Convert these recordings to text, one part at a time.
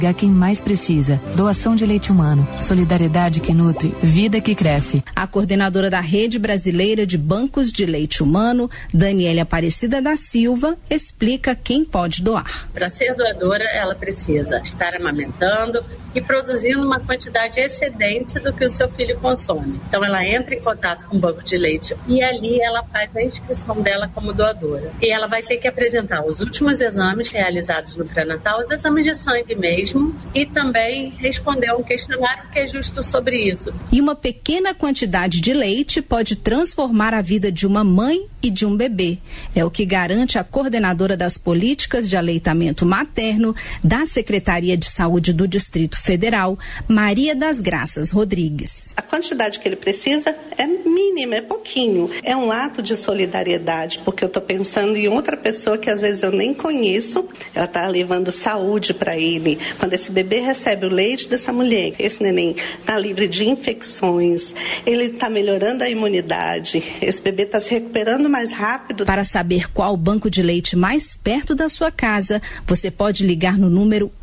A quem mais precisa. Doação de leite humano. Solidariedade que nutre. Vida que cresce. A coordenadora da Rede Brasileira de Bancos de Leite Humano, Daniela Aparecida da Silva, explica quem pode doar. Para ser doadora, ela precisa estar amamentando e produzindo uma quantidade excedente do que o seu filho consome. Então ela entra em contato com o banco de leite e ali ela faz a inscrição dela como doadora. E ela vai ter que apresentar os últimos exames realizados no pré-natal, os exames de sangue mesmo, e também responder a um questionário que é justo sobre isso. E uma pequena quantidade de leite pode transformar a vida de uma mãe e de um bebê. É o que garante a coordenadora das políticas de aleitamento materno da Secretaria de Saúde do Distrito Federal, Maria das Graças Rodrigues. A quantidade que ele precisa é mínima, é pouquinho. É um ato de solidariedade, porque eu estou pensando em outra pessoa que às vezes eu nem conheço. Ela está levando saúde para ele. Quando esse bebê recebe o leite dessa mulher, esse neném está livre de infecções, ele está melhorando a imunidade, esse bebê está se recuperando mais rápido. Para saber qual banco de leite mais perto da sua casa, você pode ligar no número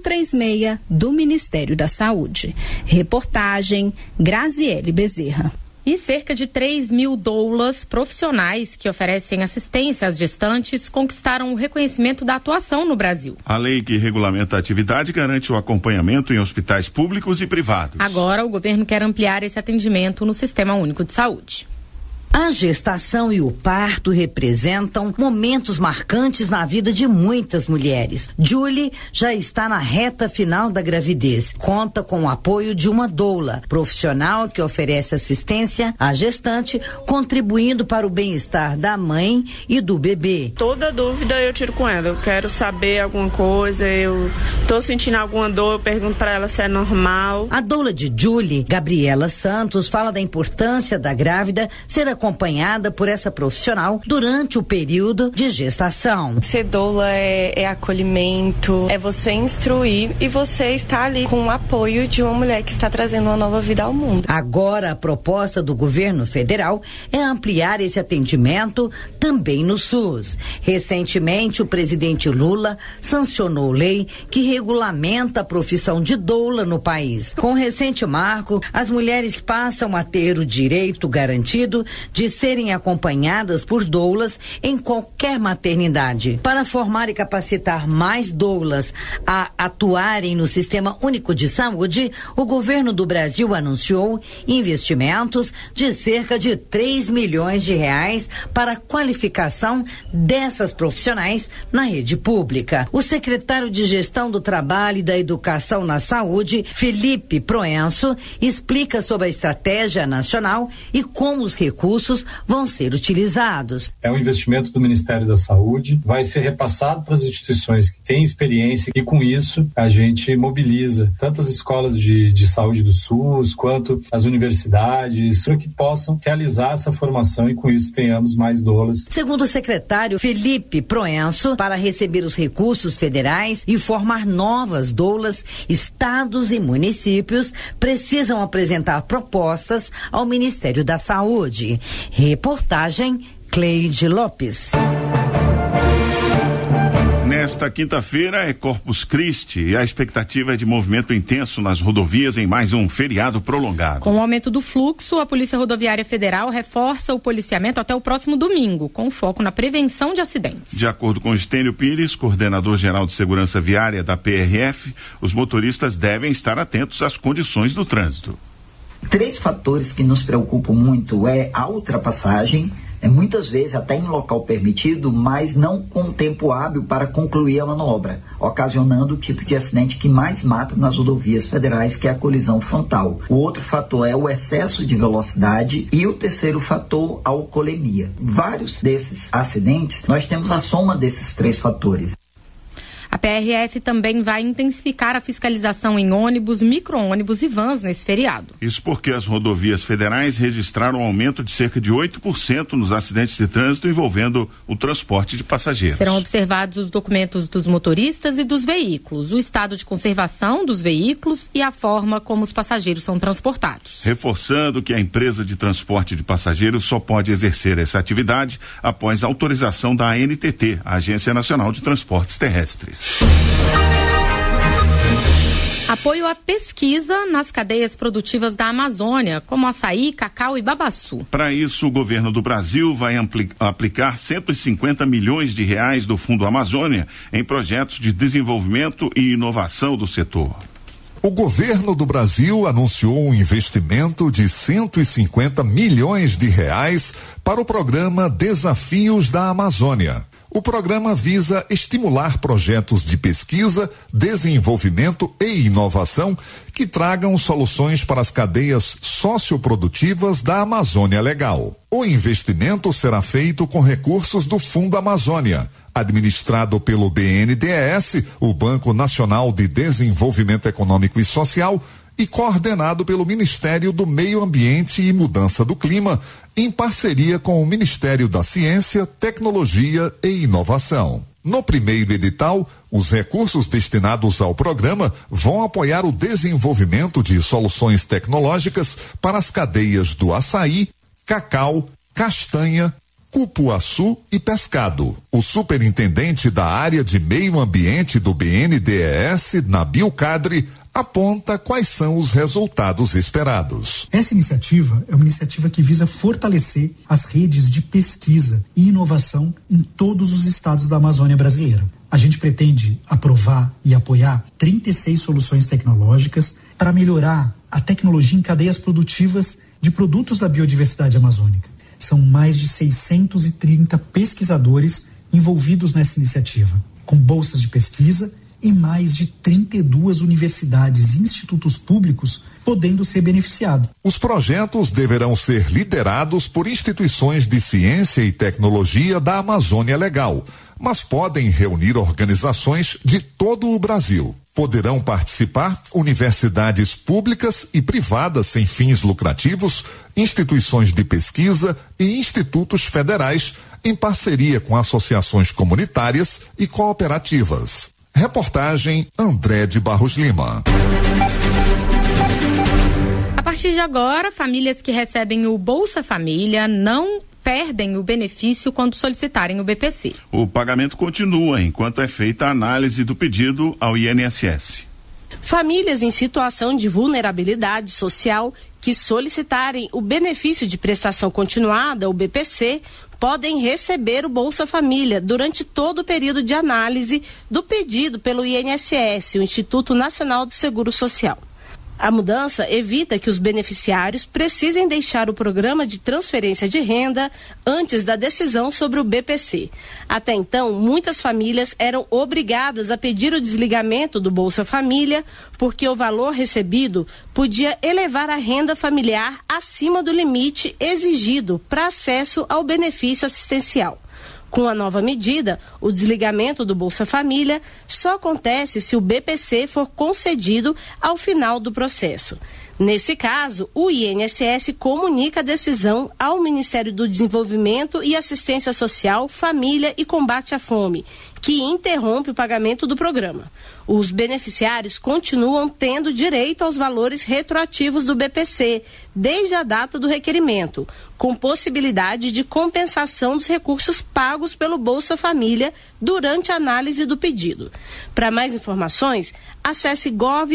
136 do Ministério da Saúde. Reportagem Graziele Bezerra. E cerca de 3 mil doulas profissionais que oferecem assistência às gestantes conquistaram o reconhecimento da atuação no Brasil. A lei que regulamenta a atividade garante o acompanhamento em hospitais públicos e privados. Agora, o governo quer ampliar esse atendimento no Sistema Único de Saúde. A gestação e o parto representam momentos marcantes na vida de muitas mulheres. Julie já está na reta final da gravidez. Conta com o apoio de uma doula, profissional que oferece assistência à gestante, contribuindo para o bem-estar da mãe e do bebê. Toda dúvida eu tiro com ela. Eu quero saber alguma coisa, eu estou sentindo alguma dor, eu pergunto para ela se é normal. A doula de Julie, Gabriela Santos, fala da importância da grávida ser acompanhada por essa profissional durante o período de gestação. Ser doula é acolhimento, é você instruir e você estar ali com o apoio de uma mulher que está trazendo uma nova vida ao mundo. Agora, a proposta do governo federal é ampliar esse atendimento também no SUS. Recentemente, o presidente Lula sancionou lei que regulamenta a profissão de doula no país. Com o recente marco, as mulheres passam a ter o direito garantido de serem acompanhadas por doulas em qualquer maternidade. Para formar e capacitar mais doulas a atuarem no Sistema Único de Saúde, o governo do Brasil anunciou investimentos de cerca de 3 milhões de reais para a qualificação dessas profissionais na rede pública. O secretário de Gestão do Trabalho e da Educação na Saúde, Felipe Proenço, explica sobre a estratégia nacional e como os recursos vão ser utilizados. É um investimento do Ministério da Saúde, vai ser repassado para as instituições que têm experiência e com isso a gente mobiliza tanto as escolas de saúde do SUS quanto as universidades para que possam realizar essa formação e com isso tenhamos mais doulas. Segundo o secretário Felipe Proenço, para receber os recursos federais e formar novas doulas, estados e municípios precisam apresentar propostas ao Ministério da Saúde. Reportagem Cleide Lopes. Nesta quinta-feira é Corpus Christi e a expectativa é de movimento intenso nas rodovias em mais um feriado prolongado. Com o aumento do fluxo, a Polícia Rodoviária Federal reforça o policiamento até o próximo domingo, com foco na prevenção de acidentes. De acordo com Estênio Pires, coordenador-geral de segurança viária da PRF, os motoristas devem estar atentos às condições do trânsito. 3 fatores que nos preocupam muito é a ultrapassagem, muitas vezes até em local permitido, mas não com tempo hábil para concluir a manobra, ocasionando o tipo de acidente que mais mata nas rodovias federais, que é a colisão frontal. O outro fator é o excesso de velocidade e o terceiro fator, a alcoolemia. Vários desses acidentes, nós temos a soma desses 3 fatores. A PRF também vai intensificar a fiscalização em ônibus, micro-ônibus e vans nesse feriado. Isso porque as rodovias federais registraram um aumento de cerca de 8% nos acidentes de trânsito envolvendo o transporte de passageiros. Serão observados os documentos dos motoristas e dos veículos, o estado de conservação dos veículos e a forma como os passageiros são transportados. Reforçando que a empresa de transporte de passageiros só pode exercer essa atividade após autorização da ANTT, a Agência Nacional de Transportes Terrestres. Apoio à pesquisa nas cadeias produtivas da Amazônia, como açaí, cacau e babaçu. Para isso, o governo do Brasil vai aplicar 150 milhões de reais do Fundo Amazônia em projetos de desenvolvimento e inovação do setor. O governo do Brasil anunciou um investimento de 150 milhões de reais para o programa Desafios da Amazônia. O programa visa estimular projetos de pesquisa, desenvolvimento e inovação que tragam soluções para as cadeias socioprodutivas da Amazônia Legal. O investimento será feito com recursos do Fundo Amazônia, administrado pelo BNDES, o Banco Nacional de Desenvolvimento Econômico e Social, e coordenado pelo Ministério do Meio Ambiente e Mudança do Clima, em parceria com o Ministério da Ciência, Tecnologia e Inovação. No primeiro edital, os recursos destinados ao programa vão apoiar o desenvolvimento de soluções tecnológicas para as cadeias do açaí, cacau, castanha, cupuaçu e pescado. O superintendente da área de meio ambiente do BNDES, Nabil Kadri, aponta quais são os resultados esperados. Essa iniciativa é uma iniciativa que visa fortalecer as redes de pesquisa e inovação em todos os estados da Amazônia brasileira. A gente pretende aprovar e apoiar 36 soluções tecnológicas para melhorar a tecnologia em cadeias produtivas de produtos da biodiversidade amazônica. São mais de 630 pesquisadores envolvidos nessa iniciativa, com bolsas de pesquisa e mais de 32 universidades e institutos públicos podendo ser beneficiados. Os projetos deverão ser liderados por instituições de ciência e tecnologia da Amazônia Legal, mas podem reunir organizações de todo o Brasil. Poderão participar universidades públicas e privadas sem fins lucrativos, instituições de pesquisa e institutos federais, em parceria com associações comunitárias e cooperativas. Reportagem André de Barros Lima. A partir de agora, famílias que recebem o Bolsa Família não perdem o benefício quando solicitarem o BPC. O pagamento continua enquanto é feita a análise do pedido ao INSS. Famílias em situação de vulnerabilidade social que solicitarem o benefício de prestação continuada, o BPC, podem receber o Bolsa Família durante todo o período de análise do pedido pelo INSS, o Instituto Nacional do Seguro Social. A mudança evita que os beneficiários precisem deixar o programa de transferência de renda antes da decisão sobre o BPC. Até então, muitas famílias eram obrigadas a pedir o desligamento do Bolsa Família porque o valor recebido podia elevar a renda familiar acima do limite exigido para acesso ao benefício assistencial. Com a nova medida, o desligamento do Bolsa Família só acontece se o BPC for concedido ao final do processo. Nesse caso, o INSS comunica a decisão ao Ministério do Desenvolvimento e Assistência Social, Família e Combate à Fome, que interrompe o pagamento do programa. Os beneficiários continuam tendo direito aos valores retroativos do BPC, desde a data do requerimento, com possibilidade de compensação dos recursos pagos pelo Bolsa Família durante a análise do pedido. Para mais informações, acesse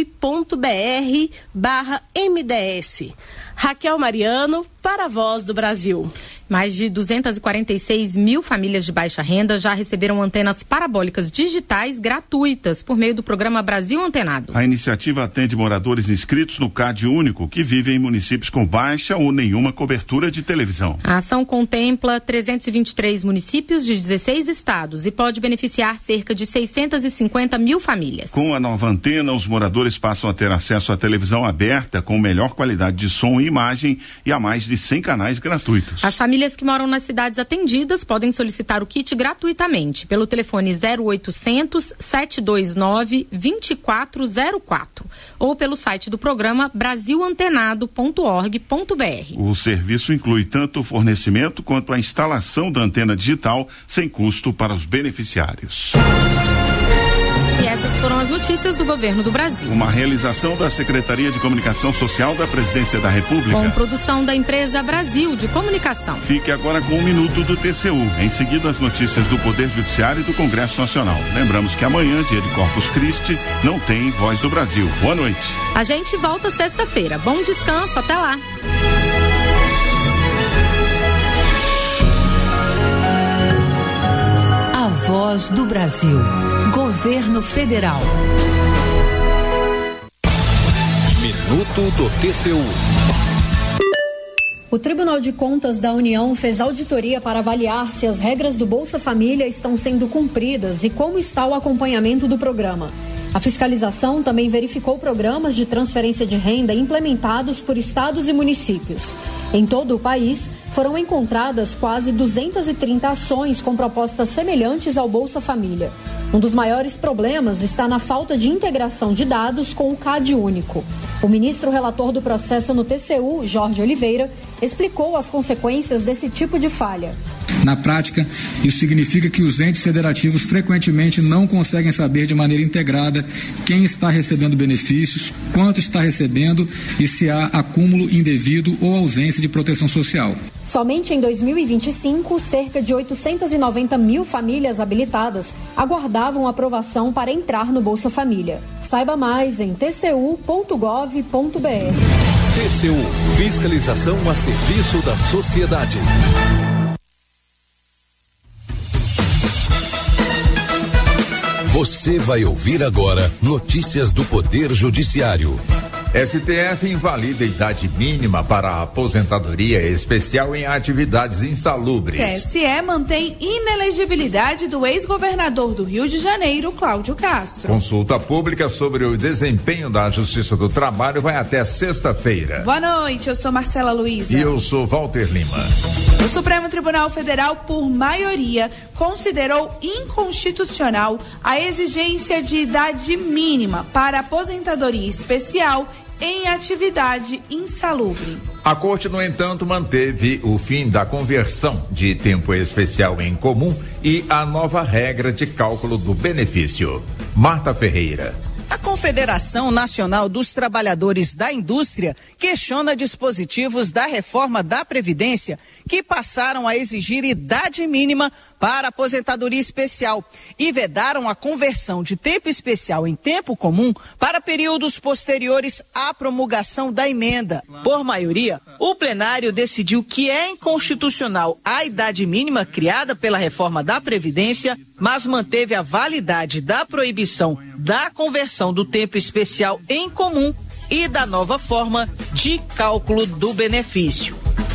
gov.br/MDS. Raquel Mariano, para a Voz do Brasil. Mais de 246 mil famílias de baixa renda já receberam antenas parabólicas digitais gratuitas por meio do programa Brasil Antenado. A iniciativa atende moradores inscritos no CAD Único que vivem em municípios com baixa ou nenhuma cobertura de televisão. A ação contempla 323 municípios de 16 estados e pode beneficiar cerca de 650 mil famílias. Com a nova antena, os moradores passam a ter acesso à televisão aberta com melhor qualidade de som e imagem e a mais de 100 canais gratuitos. As famílias que moram nas cidades atendidas podem solicitar o kit gratuitamente pelo telefone 0800 729 2404 ou pelo site do programa brasilantenado.org.br. O serviço inclui tanto o fornecimento quanto a instalação da antena digital sem custo para os beneficiários. E essas foram as notícias do Governo do Brasil. Uma realização da Secretaria de Comunicação Social da Presidência da República. Com produção da empresa Brasil de Comunicação. Fique agora com 1 minuto do TCU. Em seguida, as notícias do Poder Judiciário e do Congresso Nacional. Lembramos que amanhã, dia de Corpus Christi, não tem Voz do Brasil. Boa noite. A gente volta sexta-feira. Bom descanso. Até lá. A Voz do Brasil. Governo Federal. Minuto do TCU. O Tribunal de Contas da União fez auditoria para avaliar se as regras do Bolsa Família estão sendo cumpridas e como está o acompanhamento do programa. A fiscalização também verificou programas de transferência de renda implementados por estados e municípios. Em todo o país, foram encontradas quase 230 ações com propostas semelhantes ao Bolsa Família. Um dos maiores problemas está na falta de integração de dados com o CAD único. O ministro relator do processo no TCU, Jorge Oliveira, explicou as consequências desse tipo de falha. Na prática, isso significa que os entes federativos frequentemente não conseguem saber de maneira integrada quem está recebendo benefícios, quanto está recebendo e se há acúmulo indevido ou ausência de proteção social. Somente em 2025, cerca de 890 mil famílias habilitadas aguardavam aprovação para entrar no Bolsa Família. Saiba mais em tcu.gov.br. TCU, fiscalização a serviço da sociedade. Você vai ouvir agora notícias do Poder Judiciário. STF invalida a idade mínima para a aposentadoria especial em atividades insalubres. TSE mantém inelegibilidade do ex-governador do Rio de Janeiro, Cláudio Castro. Consulta pública sobre o desempenho da Justiça do Trabalho vai até sexta-feira. Boa noite, eu sou Marcela Luiza. E eu sou Walter Lima. O Supremo Tribunal Federal, por maioria, considerou inconstitucional a exigência de idade mínima para aposentadoria especial em atividade insalubre. A Corte, no entanto, manteve o fim da conversão de tempo especial em comum e a nova regra de cálculo do benefício. Marta Ferreira. A Confederação Nacional dos Trabalhadores da Indústria questiona dispositivos da reforma da Previdência que passaram a exigir idade mínima para aposentadoria especial e vedaram a conversão de tempo especial em tempo comum para períodos posteriores à promulgação da emenda. Por maioria, o plenário decidiu que é inconstitucional a idade mínima criada pela reforma da Previdência, mas manteve a validade da proibição da conversão do tempo especial em comum e da nova forma de cálculo do benefício.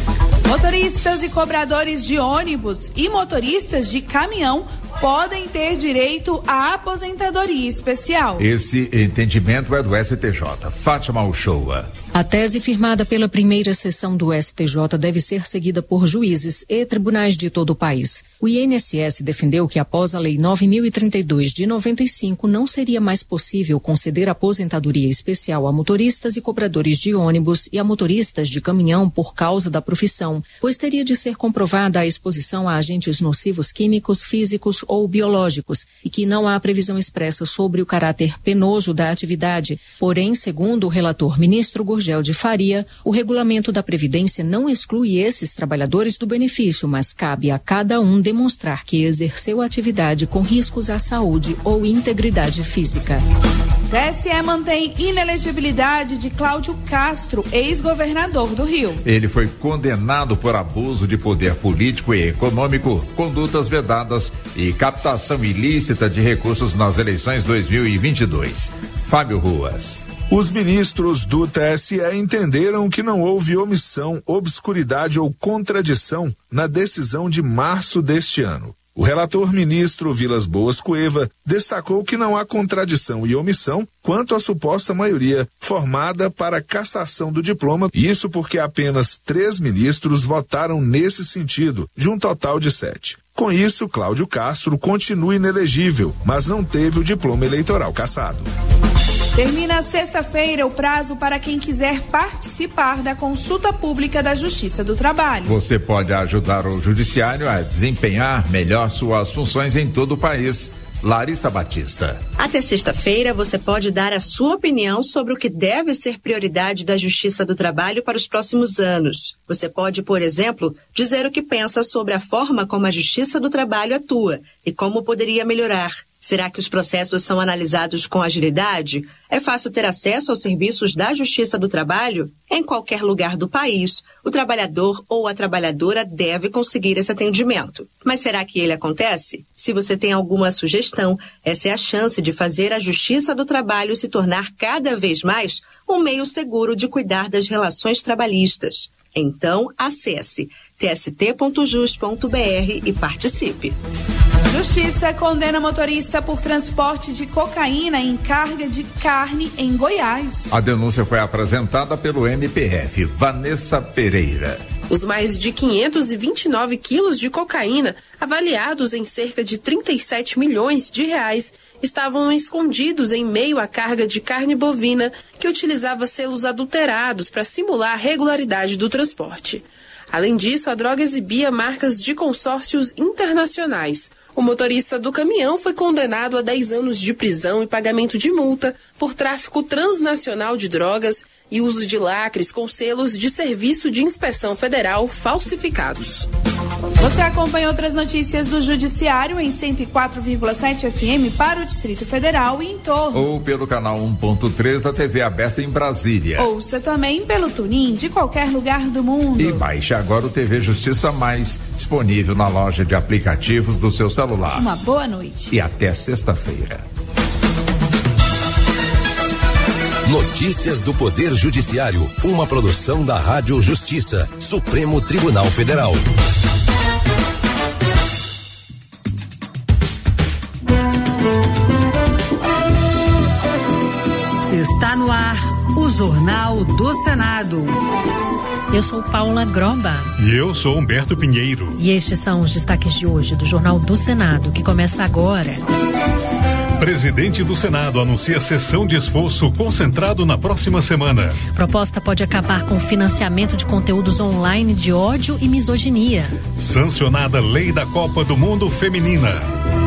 Motoristas e cobradores de ônibus e motoristas de caminhão podem ter direito à aposentadoria especial. Esse entendimento é do STJ. Fátima Uchoa. A tese firmada pela primeira sessão do STJ deve ser seguida por juízes e tribunais de todo o país. O INSS defendeu que após a Lei 9.032 de 95 não seria mais possível conceder aposentadoria especial a motoristas e cobradores de ônibus e a motoristas de caminhão por causa da profissão, pois teria de ser comprovada a exposição a agentes nocivos químicos, físicos ou biológicos e que não há previsão expressa sobre o caráter penoso da atividade. Porém, segundo o relator ministro Gurgel de Faria, o regulamento da Previdência não exclui esses trabalhadores do benefício, mas cabe a cada um demonstrar que exerceu a atividade com riscos à saúde ou integridade física. TSE mantém inelegibilidade de Cláudio Castro, ex-governador do Rio. Ele foi condenado por abuso de poder político e econômico, condutas vedadas e captação ilícita de recursos nas eleições 2022. Fábio Ruas. Os ministros do TSE entenderam que não houve omissão, obscuridade ou contradição na decisão de março deste ano. O relator ministro Vilas Boas Cueva destacou que não há contradição e omissão quanto à suposta maioria formada para a cassação do diploma, isso porque apenas 3 ministros votaram nesse sentido, de um total de 7. Com isso, Cláudio Castro continua inelegível, mas não teve o diploma eleitoral cassado. Termina sexta-feira o prazo para quem quiser participar da consulta pública da Justiça do Trabalho. Você pode ajudar o Judiciário a desempenhar melhor suas funções em todo o país. Larissa Batista. Até sexta-feira, você pode dar a sua opinião sobre o que deve ser prioridade da Justiça do Trabalho para os próximos anos. Você pode, por exemplo, dizer o que pensa sobre a forma como a Justiça do Trabalho atua e como poderia melhorar. Será que os processos são analisados com agilidade? É fácil ter acesso aos serviços da Justiça do Trabalho? Em qualquer lugar do país, o trabalhador ou a trabalhadora deve conseguir esse atendimento. Mas será que ele acontece? Se você tem alguma sugestão, essa é a chance de fazer a Justiça do Trabalho se tornar cada vez mais um meio seguro de cuidar das relações trabalhistas. Então, acesse tst.jus.br e participe. Justiça condena motorista por transporte de cocaína em carga de carne em Goiás. A denúncia foi apresentada pelo MPF, Vanessa Pereira. Os mais de 529 quilos de cocaína, avaliados em cerca de 37 milhões de reais, estavam escondidos em meio à carga de carne bovina que utilizava selos adulterados para simular a regularidade do transporte. Além disso, a droga exibia marcas de consórcios internacionais. O motorista do caminhão foi condenado a 10 anos de prisão e pagamento de multa por tráfico transnacional de drogas e uso de lacres com selos de Serviço de Inspeção Federal falsificados. Você acompanha outras notícias do Judiciário em 104,7 FM para o Distrito Federal e em torno. Ou pelo canal 1.3 da TV aberta em Brasília. Ouça também pelo TuneIn de qualquer lugar do mundo. E baixe agora o TV Justiça Mais, disponível na loja de aplicativos do seu celular. Uma boa noite. E até sexta-feira. Notícias do Poder Judiciário, uma produção da Rádio Justiça, Supremo Tribunal Federal. Está no ar o Jornal do Senado. Eu sou Paula Groba. E eu sou Humberto Pinheiro. E estes são os destaques de hoje do Jornal do Senado, que começa agora. Presidente do Senado anuncia sessão de esforço concentrado na próxima semana. Proposta pode acabar com o financiamento de conteúdos online de ódio e misoginia. Sancionada Lei da Copa do Mundo Feminina.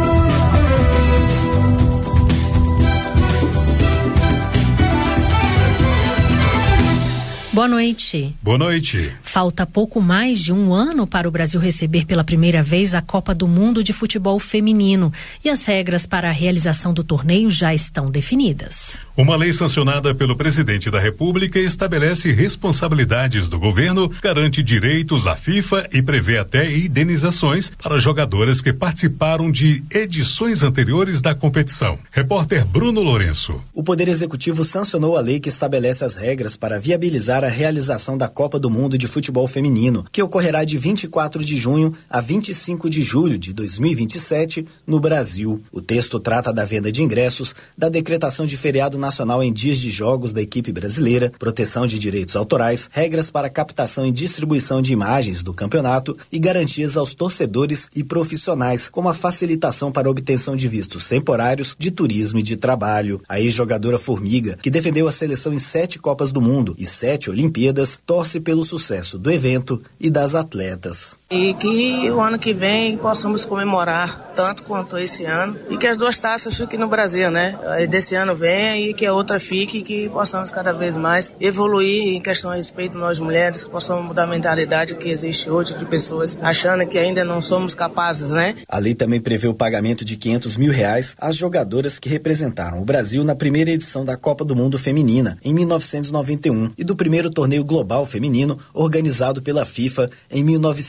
Boa noite. Boa noite. Falta pouco mais de um ano para o Brasil receber pela primeira vez a Copa do Mundo de Futebol Feminino e as regras para a realização do torneio já estão definidas. Uma lei sancionada pelo presidente da República estabelece responsabilidades do governo, garante direitos à FIFA e prevê até indenizações para jogadoras que participaram de edições anteriores da competição. Repórter Bruno Lourenço. O Poder Executivo sancionou a lei que estabelece as regras para viabilizar a realização da Copa do Mundo de Futebol Feminino, que ocorrerá de 24 de junho a 25 de julho de 2027 no Brasil. O texto trata da venda de ingressos, da decretação de feriado nacional em dias de jogos da equipe brasileira, proteção de direitos autorais, regras para captação e distribuição de imagens do campeonato e garantias aos torcedores e profissionais, como a facilitação para a obtenção de vistos temporários de turismo e de trabalho. A ex-jogadora Formiga, que defendeu a seleção em 7 Copas do Mundo e 7 Olimpíadas, torce pelo sucesso do evento e das atletas. E que o ano que vem possamos comemorar tanto quanto esse ano e que as duas taças fiquem no Brasil, né? Desse ano venha e que a outra fique e que possamos cada vez mais evoluir em questão a respeito nós mulheres, que possamos mudar a mentalidade que existe hoje de pessoas achando que ainda não somos capazes, né? A lei também prevê o pagamento de R$500 mil às jogadoras que representaram o Brasil na primeira edição da Copa do Mundo Feminina, em 1991, e do primeiro torneio global feminino organizado pela FIFA em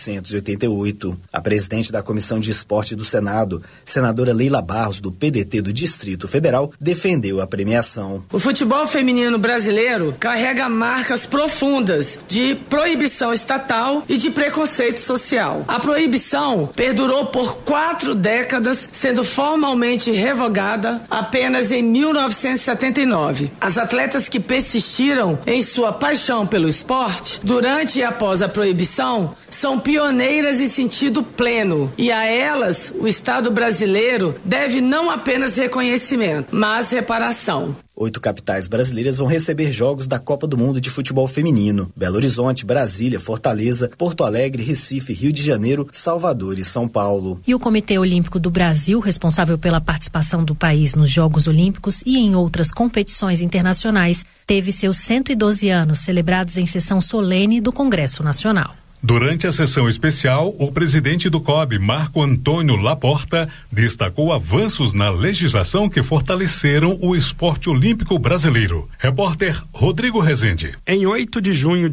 1988. A presidente da Comissão de Esporte do Senado, senadora Leila Barros, do PDT do Distrito Federal, defendeu a premiação. O futebol feminino brasileiro carrega marcas profundas de proibição estatal e de preconceito social. A proibição perdurou por 4 décadas, sendo formalmente revogada apenas em 1979. As atletas que persistiram em sua paixão pelo esporte, durante e após a proibição, são pioneiras em sentido pleno, e a elas o Estado brasileiro deve não apenas reconhecimento, mas reparação. 8 capitais brasileiras vão receber jogos da Copa do Mundo de Futebol Feminino: Belo Horizonte, Brasília, Fortaleza, Porto Alegre, Recife, Rio de Janeiro, Salvador e São Paulo. E o Comitê Olímpico do Brasil, responsável pela participação do país nos Jogos Olímpicos e em outras competições internacionais, teve seus 112 anos celebrados em sessão solene do Congresso Nacional. Durante a sessão especial, o presidente do COB, Marco Antônio Laporta, destacou avanços na legislação que fortaleceram o esporte olímpico brasileiro. Repórter Rodrigo Rezende. Em 8 de junho de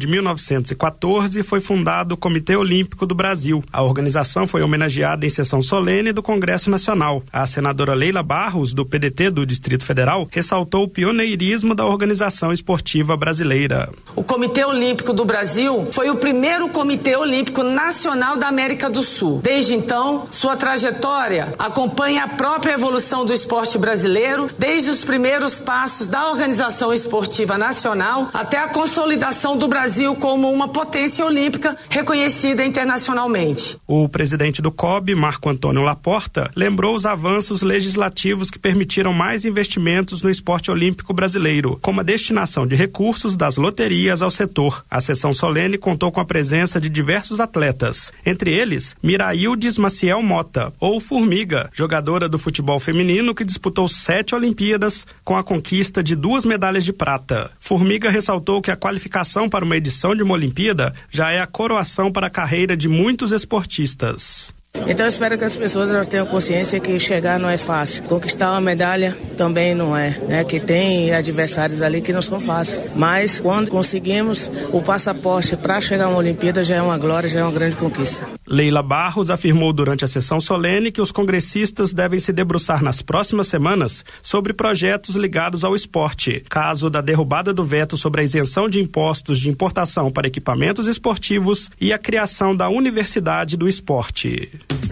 1914, foi fundado o Comitê Olímpico do Brasil. A organização foi homenageada em sessão solene do Congresso Nacional. A senadora Leila Barros, do PDT do Distrito Federal, ressaltou o pioneirismo da organização esportiva brasileira. O Comitê Olímpico do Brasil foi o primeiro comitê Olímpico Nacional da América do Sul. Desde então, sua trajetória acompanha a própria evolução do esporte brasileiro, desde os primeiros passos da Organização Esportiva Nacional até a consolidação do Brasil como uma potência olímpica reconhecida internacionalmente. O presidente do COB, Marco Antônio Laporta, lembrou os avanços legislativos que permitiram mais investimentos no esporte olímpico brasileiro, como a destinação de recursos das loterias ao setor. A sessão solene contou com a presença de diversos atletas, entre eles Miraildes Maciel Mota, ou Formiga, jogadora do futebol feminino que disputou 7 Olimpíadas com a conquista de 2 medalhas de prata. Formiga ressaltou que a qualificação para uma edição de uma Olimpíada já é a coroação para a carreira de muitos esportistas. Então eu espero que as pessoas já tenham consciência que chegar não é fácil. Conquistar uma medalha também não é, né? Que tem adversários ali que não são fáceis. Mas quando conseguimos o passaporte para chegar a uma Olimpíada já é uma glória, já é uma grande conquista. Leila Barros afirmou durante a sessão solene que os congressistas devem se debruçar nas próximas semanas sobre projetos ligados ao esporte, caso da derrubada do veto sobre a isenção de impostos de importação para equipamentos esportivos e a criação da Universidade do Esporte.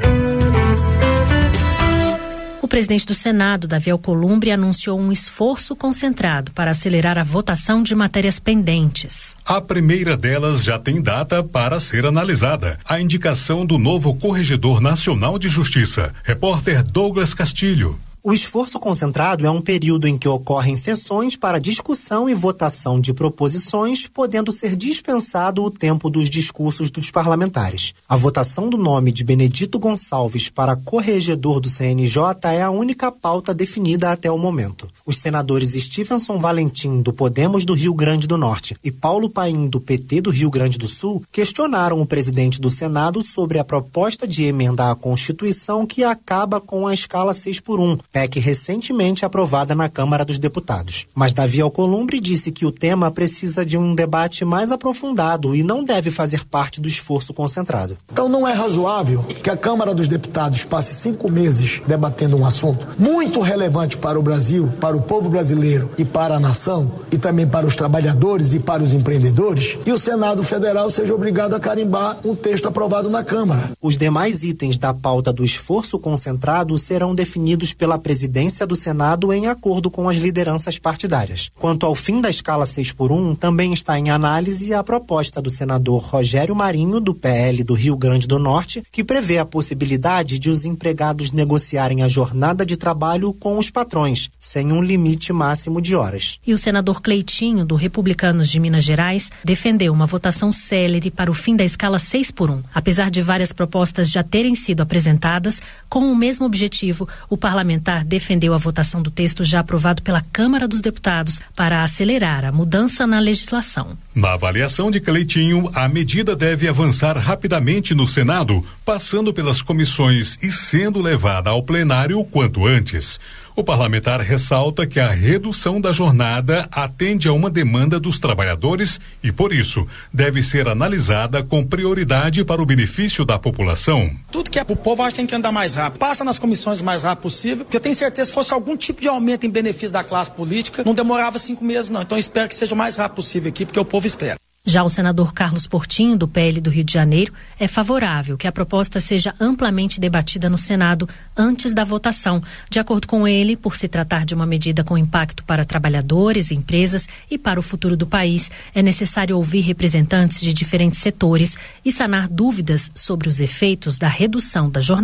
O presidente do Senado, Davi Alcolumbre, anunciou um esforço concentrado para acelerar a votação de matérias pendentes. A primeira delas já tem data para ser analisada: a indicação do novo Corregedor Nacional de Justiça. Repórter Douglas Castilho. O esforço concentrado é um período em que ocorrem sessões para discussão e votação de proposições, podendo ser dispensado o tempo dos discursos dos parlamentares. A votação do nome de Benedito Gonçalves para corregedor do CNJ é a única pauta definida até o momento. Os senadores Stevenson Valentim, do Podemos do Rio Grande do Norte, e Paulo Paim, do PT do Rio Grande do Sul, questionaram o presidente do Senado sobre a proposta de emenda à Constituição que acaba com a escala 6x1, PEC recentemente aprovada na Câmara dos Deputados. Mas Davi Alcolumbre disse que o tema precisa de um debate mais aprofundado e não deve fazer parte do esforço concentrado. Então não é razoável que a Câmara dos Deputados passe 5 meses debatendo um assunto muito relevante para o Brasil, para o povo brasileiro e para a nação, e também para os trabalhadores e para os empreendedores, e o Senado Federal seja obrigado a carimbar um texto aprovado na Câmara. Os demais itens da pauta do esforço concentrado serão definidos pela presidência do Senado em acordo com as lideranças partidárias. Quanto ao fim da escala 6x1, também está em análise a proposta do senador Rogério Marinho, do PL do Rio Grande do Norte, que prevê a possibilidade de os empregados negociarem a jornada de trabalho com os patrões, sem um limite máximo de horas. E o senador Cleitinho, do Republicanos de Minas Gerais, defendeu uma votação célere para o fim da escala 6x1. Apesar de várias propostas já terem sido apresentadas, com o mesmo objetivo, o parlamentar defendeu a votação do texto já aprovado pela Câmara dos Deputados para acelerar a mudança na legislação. Na avaliação de Cleitinho, a medida deve avançar rapidamente no Senado, passando pelas comissões e sendo levada ao plenário o quanto antes. O parlamentar ressalta que a redução da jornada atende a uma demanda dos trabalhadores e, por isso, deve ser analisada com prioridade para o benefício da população. Tudo que é pro povo, a gente tem que andar mais rápido. Passa nas comissões o mais rápido possível, porque eu tenho certeza que se fosse algum tipo de aumento em benefício da classe política, não demorava 5 meses, não. Então eu espero que seja o mais rápido possível aqui, porque o povo espera. Já o senador Carlos Portinho, do PL do Rio de Janeiro, é favorável que a proposta seja amplamente debatida no Senado antes da votação. De acordo com ele, por se tratar de uma medida com impacto para trabalhadores, empresas e para o futuro do país, é necessário ouvir representantes de diferentes setores e sanar dúvidas sobre os efeitos da redução da jornada.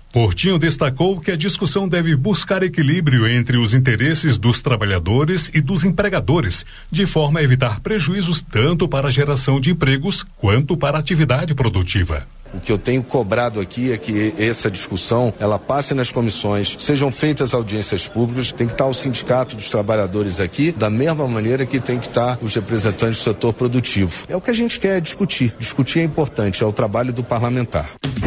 Portinho destacou que a discussão deve buscar equilíbrio entre os interesses dos trabalhadores e dos empregadores, de forma a evitar prejuízos tanto para a geração de empregos quanto para a atividade produtiva. O que eu tenho cobrado aqui é que essa discussão, ela passe nas comissões, sejam feitas audiências públicas, tem que estar o sindicato dos trabalhadores aqui, da mesma maneira que tem que estar os representantes do setor produtivo. É o que a gente quer discutir. Discutir é importante, é o trabalho do parlamentar.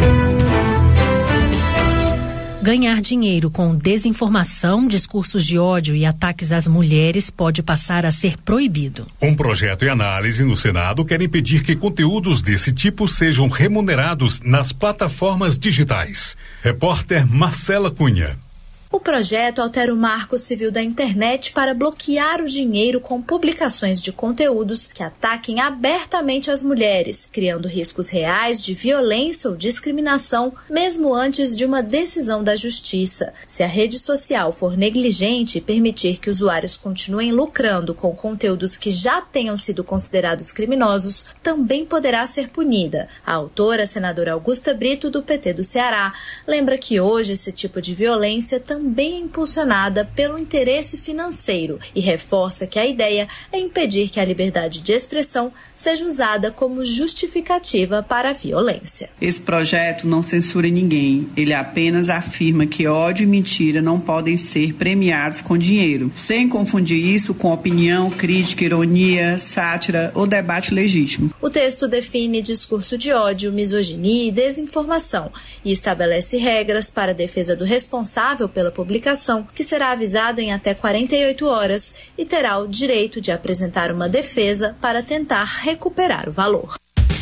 Ganhar dinheiro com desinformação, discursos de ódio e ataques às mulheres pode passar a ser proibido. Um projeto em análise no Senado quer impedir que conteúdos desse tipo sejam remunerados nas plataformas digitais. Repórter Marcela Cunha. O projeto altera o Marco Civil da Internet para bloquear o dinheiro com publicações de conteúdos que ataquem abertamente as mulheres, criando riscos reais de violência ou discriminação, mesmo antes de uma decisão da Justiça. Se a rede social for negligente e permitir que usuários continuem lucrando com conteúdos que já tenham sido considerados criminosos, também poderá ser punida. A autora, a senadora Augusta Brito, do PT do Ceará, lembra que hoje esse tipo de violência também é impulsionada pelo interesse financeiro e reforça que a ideia é impedir que a liberdade de expressão seja usada como justificativa para a violência. Esse projeto não censura ninguém, ele apenas afirma que ódio e mentira não podem ser premiados com dinheiro, sem confundir isso com opinião, crítica, ironia, sátira ou debate legítimo. O texto define discurso de ódio, misoginia e desinformação e estabelece regras para a defesa do responsável pela publicação, que será avisado em até 48 horas e terá o direito de apresentar uma defesa para tentar recuperar o valor.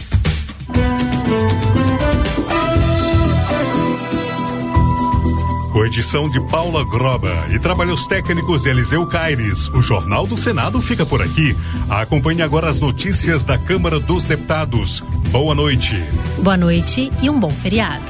Com edição de Paula Groba e trabalhos técnicos de Eliseu Caires, o Jornal do Senado fica por aqui. Acompanhe agora as notícias da Câmara dos Deputados. Boa noite. Boa noite e um bom feriado.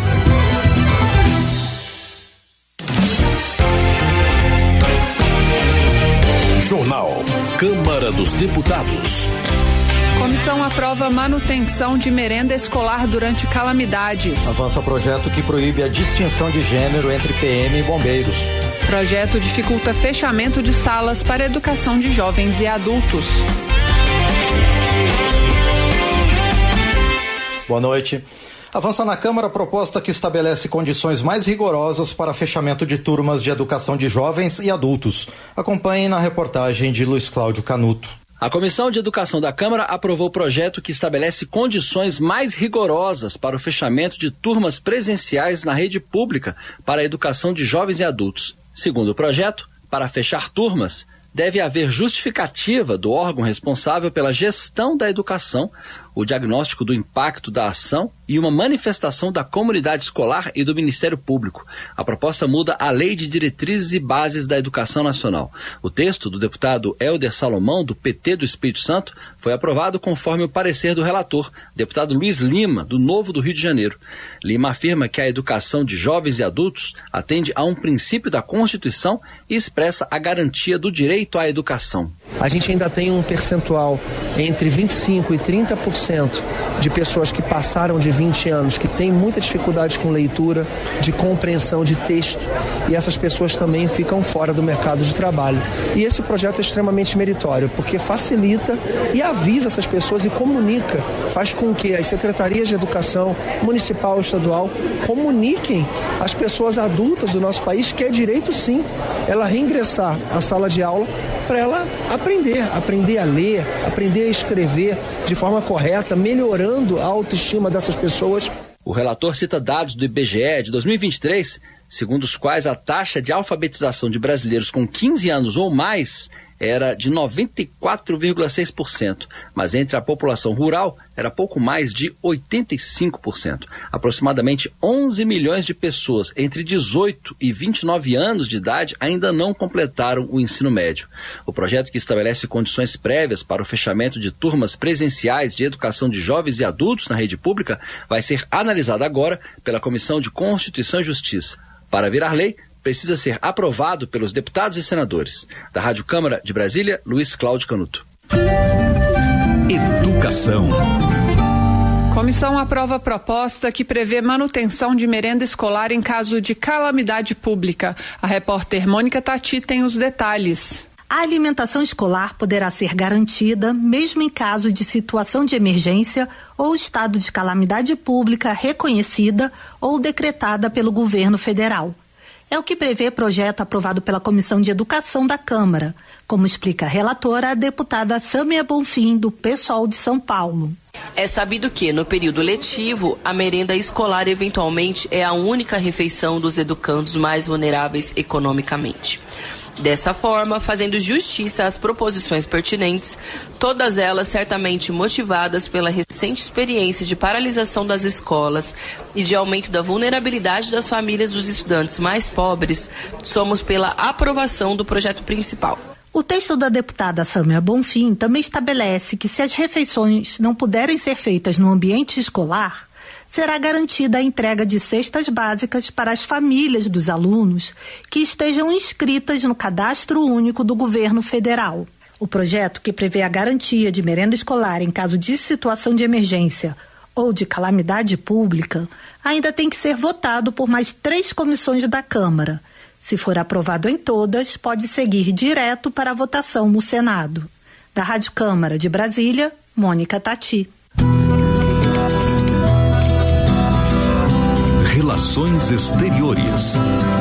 Jornal Câmara dos Deputados. Comissão aprova manutenção de merenda escolar durante calamidades. Avança projeto que proíbe a distinção de gênero entre PM e bombeiros. Projeto dificulta fechamento de salas para educação de jovens e adultos. Boa noite. Avança na Câmara a proposta que estabelece condições mais rigorosas para fechamento de turmas de educação de jovens e adultos. Acompanhe na reportagem de Luiz Cláudio Canuto. A Comissão de Educação da Câmara aprovou o projeto que estabelece condições mais rigorosas para o fechamento de turmas presenciais na rede pública para a educação de jovens e adultos. Segundo o projeto, para fechar turmas, deve haver justificativa do órgão responsável pela gestão da educação, o diagnóstico do impacto da ação e uma manifestação da comunidade escolar e do Ministério Público. A proposta muda a Lei de Diretrizes e Bases da Educação Nacional. O texto do deputado Helder Salomão, do PT do Espírito Santo, foi aprovado conforme o parecer do relator, deputado Luiz Lima, do Novo do Rio de Janeiro. Lima afirma que a educação de jovens e adultos atende a um princípio da Constituição e expressa a garantia do direito à educação. A gente ainda tem um percentual entre 25% e 30% de pessoas que passaram de 20 anos, que têm muita dificuldade com leitura, de compreensão de texto, e essas pessoas também ficam fora do mercado de trabalho. E esse projeto é extremamente meritório, porque facilita e avisa essas pessoas e comunica, faz com que as secretarias de educação municipal e estadual comuniquem às pessoas adultas do nosso país que é direito sim ela reingressar à sala de aula para ela aprender a ler, aprender a escrever de forma correta, melhorando a autoestima dessas pessoas. O relator cita dados do IBGE de 2023, segundo os quais a taxa de alfabetização de brasileiros com 15 anos ou mais era de 94,6%, mas entre a população rural era pouco mais de 85%. Aproximadamente 11 milhões de pessoas entre 18 e 29 anos de idade ainda não completaram o ensino médio. O projeto, que estabelece condições prévias para o fechamento de turmas presenciais de educação de jovens e adultos na rede pública, vai ser analisado agora pela Comissão de Constituição e Justiça. Para virar lei, precisa ser aprovado pelos deputados e senadores. Da Rádio Câmara de Brasília, Luiz Cláudio Canuto. Educação. Comissão aprova proposta que prevê manutenção de merenda escolar em caso de calamidade pública. A repórter Mônica Tati tem os detalhes. A alimentação escolar poderá ser garantida mesmo em caso de situação de emergência ou estado de calamidade pública reconhecida ou decretada pelo governo federal. É o que prevê projeto aprovado pela Comissão de Educação da Câmara, como explica a relatora, a deputada Sâmia Bonfim, do PSOL de São Paulo. É sabido que, no período letivo, a merenda escolar eventualmente é a única refeição dos educandos mais vulneráveis economicamente. Dessa forma, fazendo justiça às proposições pertinentes, todas elas certamente motivadas pela recente experiência de paralisação das escolas e de aumento da vulnerabilidade das famílias dos estudantes mais pobres, somos pela aprovação do projeto principal. O texto da deputada Sâmia Bonfim também estabelece que, se as refeições não puderem ser feitas no ambiente escolar, será garantida a entrega de cestas básicas para as famílias dos alunos que estejam inscritas no Cadastro Único do Governo Federal. O projeto, que prevê a garantia de merenda escolar em caso de situação de emergência ou de calamidade pública, ainda tem que ser votado por mais 3 comissões da Câmara. Se for aprovado em todas, pode seguir direto para a votação no Senado. Da Rádio Câmara de Brasília, Mônica Tati. Relações Exteriores.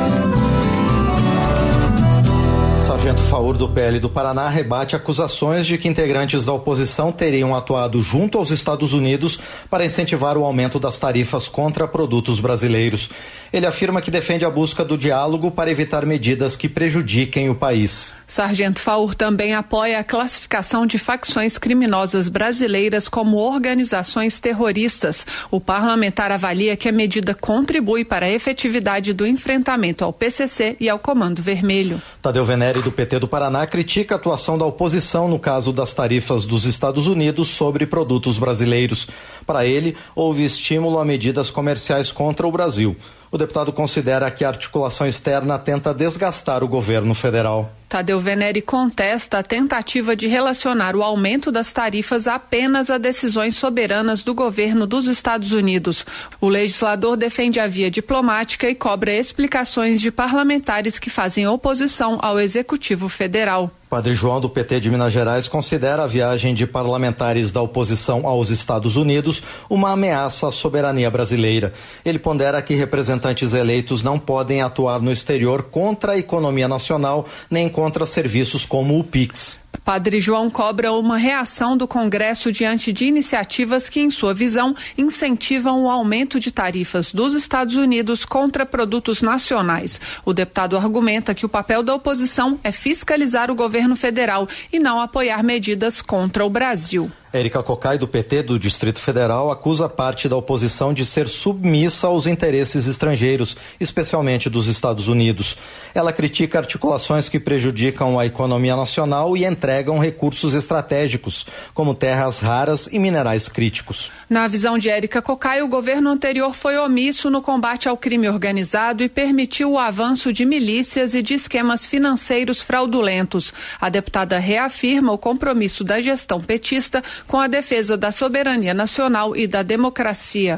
Sargento Faur, do PL do Paraná, rebate acusações de que integrantes da oposição teriam atuado junto aos Estados Unidos para incentivar o aumento das tarifas contra produtos brasileiros. Ele afirma que defende a busca do diálogo para evitar medidas que prejudiquem o país. Sargento Faur também apoia a classificação de facções criminosas brasileiras como organizações terroristas. O parlamentar avalia que a medida contribui para a efetividade do enfrentamento ao PCC e ao Comando Vermelho. Tadeu Venere, do PT do Paraná, critica a atuação da oposição no caso das tarifas dos Estados Unidos sobre produtos brasileiros. Para ele, houve estímulo a medidas comerciais contra o Brasil. O deputado considera que a articulação externa tenta desgastar o governo federal. Tadeu Venere contesta a tentativa de relacionar o aumento das tarifas apenas a decisões soberanas do governo dos Estados Unidos. O legislador defende a via diplomática e cobra explicações de parlamentares que fazem oposição ao Executivo Federal. Padre João, do PT de Minas Gerais, considera a viagem de parlamentares da oposição aos Estados Unidos uma ameaça à soberania brasileira. Ele pondera que representantes eleitos não podem atuar no exterior contra a economia nacional nem contra serviços como o Pix. Padre João cobra uma reação do Congresso diante de iniciativas que, em sua visão, incentivam o aumento de tarifas dos Estados Unidos contra produtos nacionais. O deputado argumenta que o papel da oposição é fiscalizar o governo federal e não apoiar medidas contra o Brasil. Érica Cocai, do PT do Distrito Federal, acusa parte da oposição de ser submissa aos interesses estrangeiros, especialmente dos Estados Unidos. Ela critica articulações que prejudicam a economia nacional e entregam recursos estratégicos, como terras raras e minerais críticos. Na visão de Érica Cocai, o governo anterior foi omisso no combate ao crime organizado e permitiu o avanço de milícias e de esquemas financeiros fraudulentos. A deputada reafirma o compromisso da gestão petista com a defesa da soberania nacional e da democracia.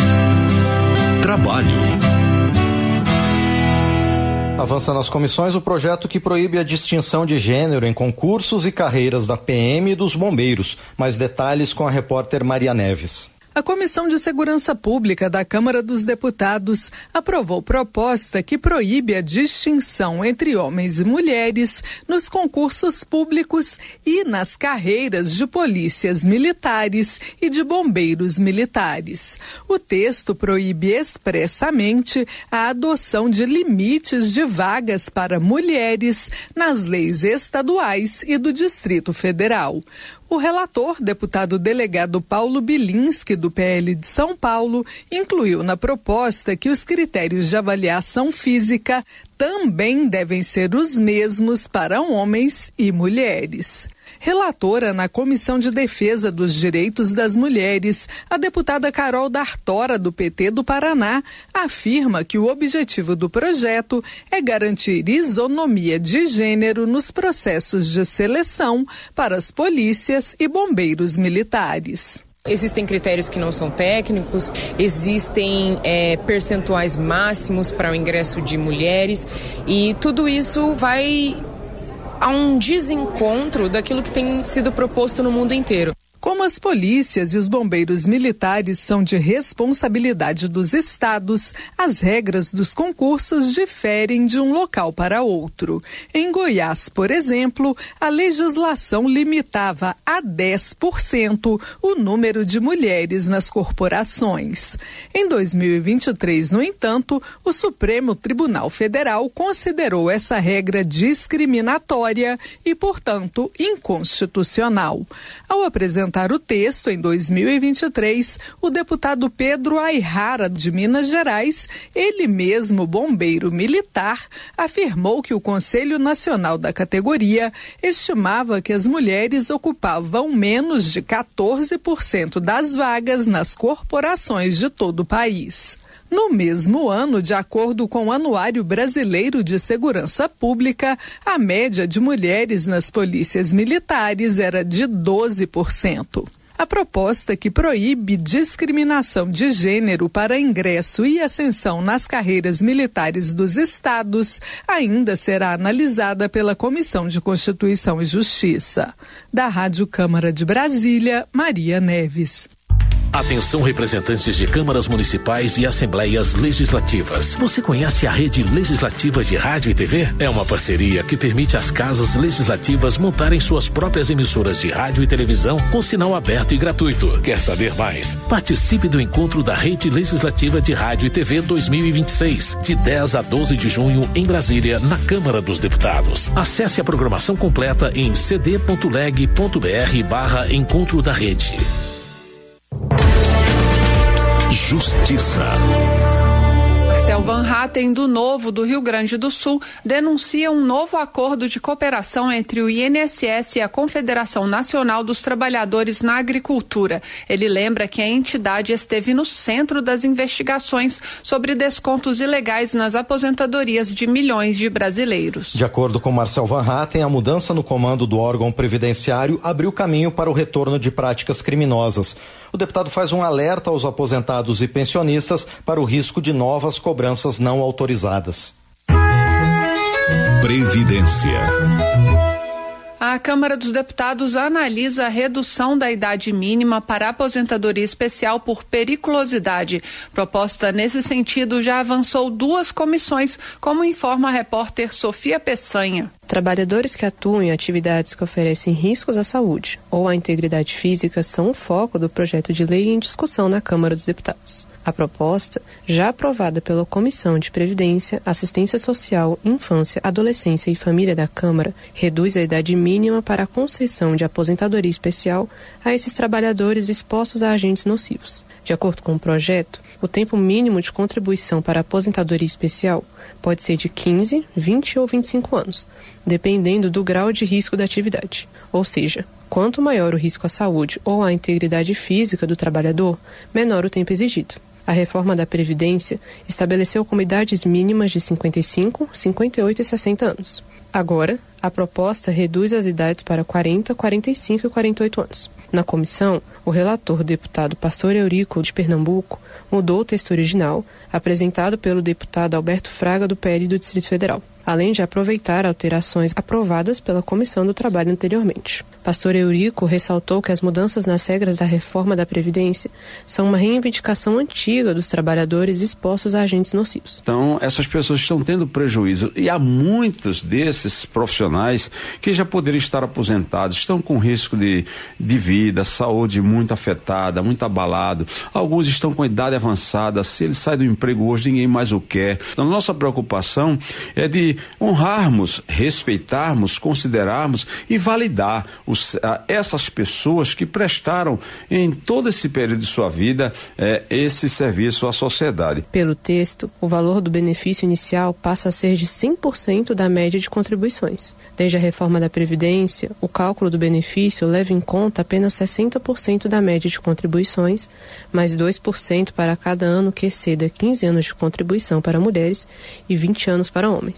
Trabalho. Avança nas comissões o projeto que proíbe a distinção de gênero em concursos e carreiras da PM e dos bombeiros. Mais detalhes com a repórter Maria Neves. A Comissão de Segurança Pública da Câmara dos Deputados aprovou proposta que proíbe a distinção entre homens e mulheres nos concursos públicos e nas carreiras de polícias militares e de bombeiros militares. O texto proíbe expressamente a adoção de limites de vagas para mulheres nas leis estaduais e do Distrito Federal. O relator, deputado delegado Paulo Bilinski, do PL de São Paulo, incluiu na proposta que os critérios de avaliação física também devem ser os mesmos para homens e mulheres. Relatora na Comissão de Defesa dos Direitos das Mulheres, a deputada Carol D'Artora, do PT do Paraná, afirma que o objetivo do projeto é garantir isonomia de gênero nos processos de seleção para as polícias e bombeiros militares. Existem critérios que não são técnicos, existem percentuais máximos para o ingresso de mulheres e tudo isso vai a um desencontro daquilo que tem sido proposto no mundo inteiro. Como as polícias e os bombeiros militares são de responsabilidade dos estados, as regras dos concursos diferem de um local para outro. Em Goiás, por exemplo, a legislação limitava a 10% o número de mulheres nas corporações. Em 2023, no entanto, o Supremo Tribunal Federal considerou essa regra discriminatória e, portanto, inconstitucional. Ao apresentar o texto em 2023, o deputado Pedro Ayrara, de Minas Gerais, ele mesmo bombeiro militar, afirmou que o Conselho Nacional da categoria estimava que as mulheres ocupavam menos de 14% das vagas nas corporações de todo o país. No mesmo ano, de acordo com o Anuário Brasileiro de Segurança Pública, a média de mulheres nas polícias militares era de 12%. A proposta que proíbe discriminação de gênero para ingresso e ascensão nas carreiras militares dos estados ainda será analisada pela Comissão de Constituição e Justiça. Da Rádio Câmara de Brasília, Maria Neves. Atenção, representantes de câmaras municipais e assembleias legislativas. Você conhece a Rede Legislativa de Rádio e TV? É uma parceria que permite às casas legislativas montarem suas próprias emissoras de rádio e televisão com sinal aberto e gratuito. Quer saber mais? Participe do encontro da Rede Legislativa de Rádio e TV 2026, de 10 a 12 de junho em Brasília, na Câmara dos Deputados. Acesse a programação completa em cd.leg.br/encontro da rede. Justiça. Marcel Van Hatten, do Novo, do Rio Grande do Sul, denuncia um novo acordo de cooperação entre o INSS e a Confederação Nacional dos Trabalhadores na Agricultura. Ele lembra que a entidade esteve no centro das investigações sobre descontos ilegais nas aposentadorias de milhões de brasileiros. De acordo com Marcel Van Hatten, a mudança no comando do órgão previdenciário abriu caminho para o retorno de práticas criminosas. O deputado faz um alerta aos aposentados e pensionistas para o risco de novas cobranças não autorizadas. Previdência. A Câmara dos Deputados analisa a redução da idade mínima para a aposentadoria especial por periculosidade. Proposta nesse sentido já avançou 2 comissões, como informa a repórter Sofia Peçanha. Trabalhadores que atuam em atividades que oferecem riscos à saúde ou à integridade física são o foco do projeto de lei em discussão na Câmara dos Deputados. A proposta, já aprovada pela Comissão de Previdência, Assistência Social, Infância, Adolescência e Família da Câmara, reduz a idade mínima para a concessão de aposentadoria especial a esses trabalhadores expostos a agentes nocivos. De acordo com o projeto, o tempo mínimo de contribuição para a aposentadoria especial pode ser de 15, 20 ou 25 anos, dependendo do grau de risco da atividade. Ou seja, quanto maior o risco à saúde ou à integridade física do trabalhador, menor o tempo exigido. A reforma da Previdência estabeleceu como idades mínimas de 55, 58 e 60 anos. Agora, a proposta reduz as idades para 40, 45 e 48 anos. Na comissão, o relator, deputado Pastor Eurico, de Pernambuco, mudou o texto original, apresentado pelo deputado Alberto Fraga, do PL do Distrito Federal, além de aproveitar alterações aprovadas pela Comissão do Trabalho anteriormente. Pastor Eurico ressaltou que as mudanças nas regras da reforma da Previdência são uma reivindicação antiga dos trabalhadores expostos a agentes nocivos. Então, essas pessoas estão tendo prejuízo e há muitos desses profissionais que já poderiam estar aposentados, estão com risco de vida, saúde muito afetada, muito abalado. Alguns estão com idade avançada, se ele sai do emprego hoje, ninguém mais o quer. Então, nossa preocupação é de honrarmos, respeitarmos, considerarmos e validar essas pessoas que prestaram em todo esse período de sua vida esse serviço à sociedade. Pelo texto, o valor do benefício inicial passa a ser de 100% da média de contribuições. Desde a reforma da Previdência, o cálculo do benefício leva em conta apenas 60% da média de contribuições, mais 2% para cada ano que exceda 15 anos de contribuição para mulheres e 20 anos para homens.